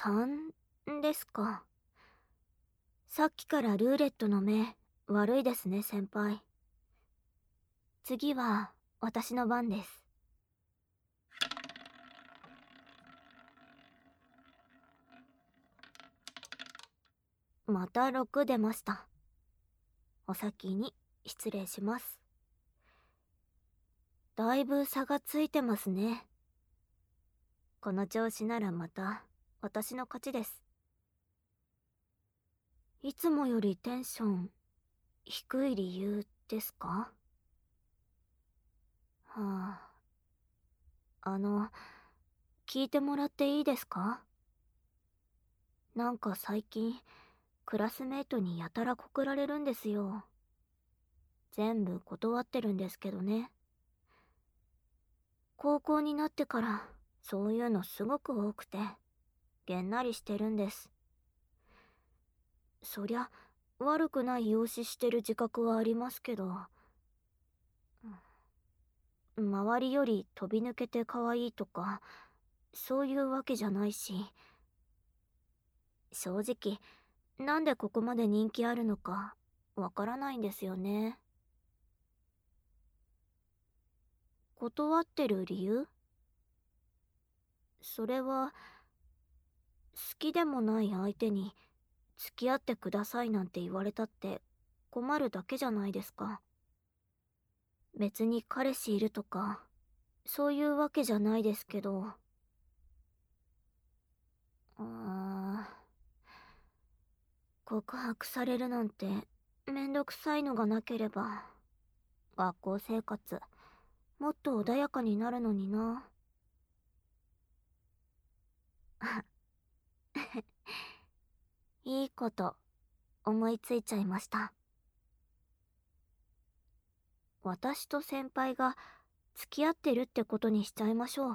3ですか。さっきからルーレットの目、悪いですね、先輩。次は、私の番です。また6出ました。お先に、失礼します。だいぶ差がついてますね。この調子ならまた、私の勝ちです。いつもよりテンション、低い理由ですか？は聞いてもらっていいですか？なんか最近、クラスメートにやたら告られるんですよ。全部断ってるんですけどね。高校になってからそういうのすごく多くて、げんなりしてるんです。そりゃ、悪くない容姿してる自覚はありますけど、周りより飛び抜けて可愛いとか、そういうわけじゃないし、正直、なんでここまで人気あるのか、わからないんですよね。断ってる理由？それは、好きでもない相手に付き合ってくださいなんて言われたって困るだけじゃないですか。別に彼氏いるとか、そういうわけじゃないですけど、告白されるなんてめんどくさいのがなければ、学校生活、もっと穏やかになるのにな。いいこと思いついちゃいました。私と先輩が付き合ってるってことにしちゃいましょう。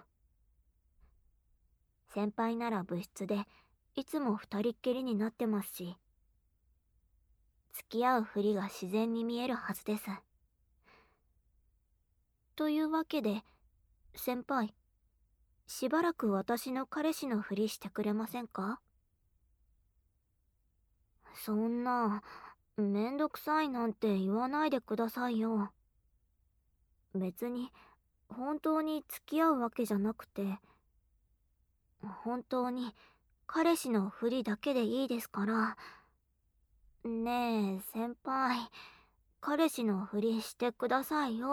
先輩なら部室でいつも二人っきりになってますし、付き合うふりが自然に見えるはずです。というわけで、先輩、しばらく私の彼氏のふりしてくれませんか？そんな、めんどくさいなんて言わないでくださいよ。別に、本当に付き合うわけじゃなくて、本当に彼氏のふりだけでいいですから。ねえ、先輩、彼氏のふりしてくださいよ。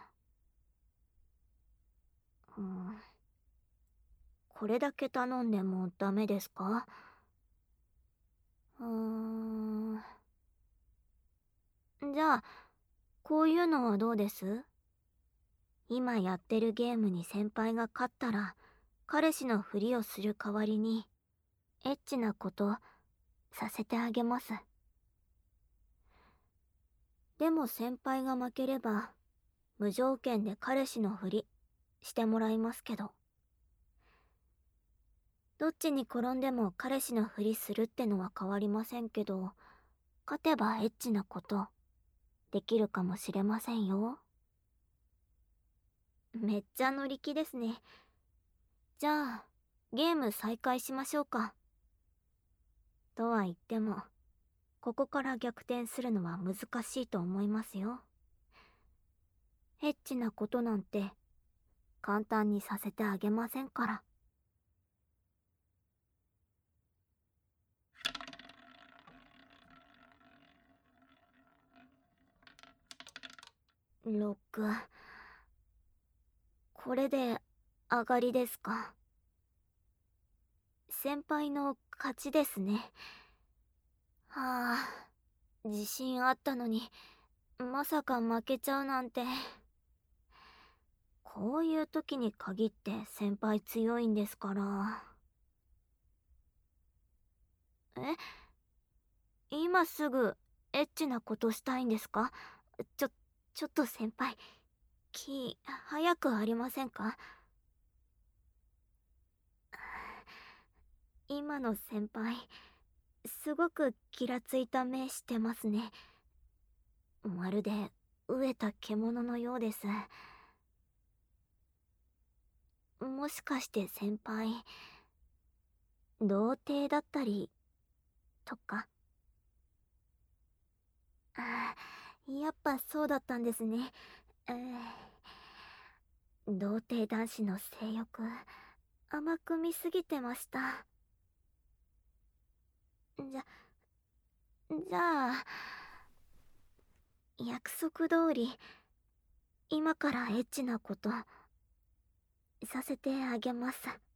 うん、これだけ頼んでもダメですか？うーん。じゃあ、こういうのはどうです？今やってるゲームに先輩が勝ったら、彼氏のふりをする代わりに、エッチなことさせてあげます。でも先輩が負ければ、無条件で彼氏のふりしてもらいますけど。どっちに転んでも彼氏のふりするってのは変わりませんけど、勝てばエッチなことできるかもしれませんよ。めっちゃ乗り気ですね。じゃあ、ゲーム再開しましょうか。とは言っても、ここから逆転するのは難しいと思いますよ。エッチなことなんて簡単にさせてあげませんから。6。これで上がりですか？先輩の勝ちですね。はあ、自信あったのに、まさか負けちゃうなんて。こういう時に限って先輩強いんですから。え、今すぐエッチなことしたいんですか？ちょ、ちょっと先輩、早くありませんか？今の先輩、すごくキラついた目してますね。まるで飢えた獣のようです。もしかして先輩、 童貞だったりとか。あやっぱそうだったんですね。童貞男子の性欲甘く見すぎてました。じゃじゃあ約束通り今からエッチなことさせてあげます。